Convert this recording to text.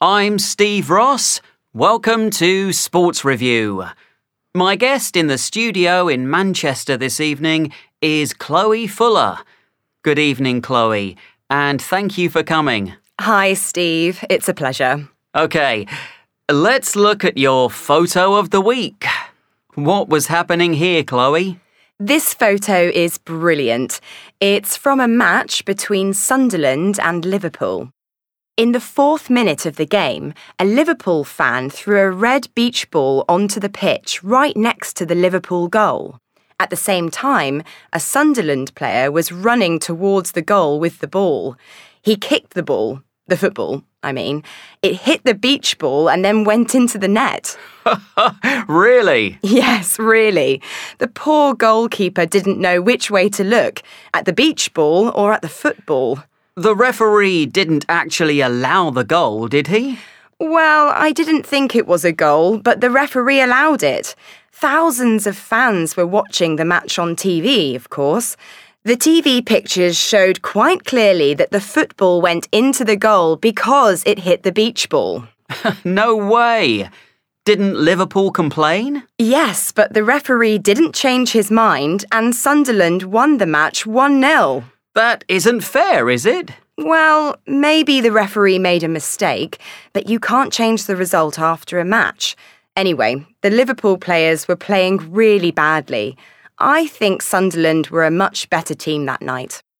I'm Steve Ross. Welcome to Sports Review. My guest in the studio in Manchester this evening is Chloe Fuller. Good evening, Chloe, and thank you for coming. Hi, Steve. It's a pleasure. Okay, let's look at your photo of the week. What was happening here, Chloe? This photo is brilliant. It's from a match between Sunderland and Liverpool. In the 4th minute of the game, a Liverpool fan threw a red beach ball onto the pitch right next to the Liverpool goal. At the same time, a Sunderland player was running towards the goal with the ball. He kicked the ball, the football, I mean. It hit the beach ball and then went into the net. Really? Yes, really. The poor goalkeeper didn't know which way to look, at the beach ball or at the football. The referee didn't actually allow the goal, did he? Well, I didn't think it was a goal, but the referee allowed it. Thousands of fans were watching the match on TV, of course. The TV pictures showed quite clearly that the football went into the goal because it hit the beach ball. No way! Didn't Liverpool complain? Yes, but the referee didn't change his mind and Sunderland won the match 1-0. That isn't fair, is it? Well, maybe the referee made a mistake, but you can't change the result after a match. Anyway, the Liverpool players were playing really badly. I think Sunderland were a much better team that night.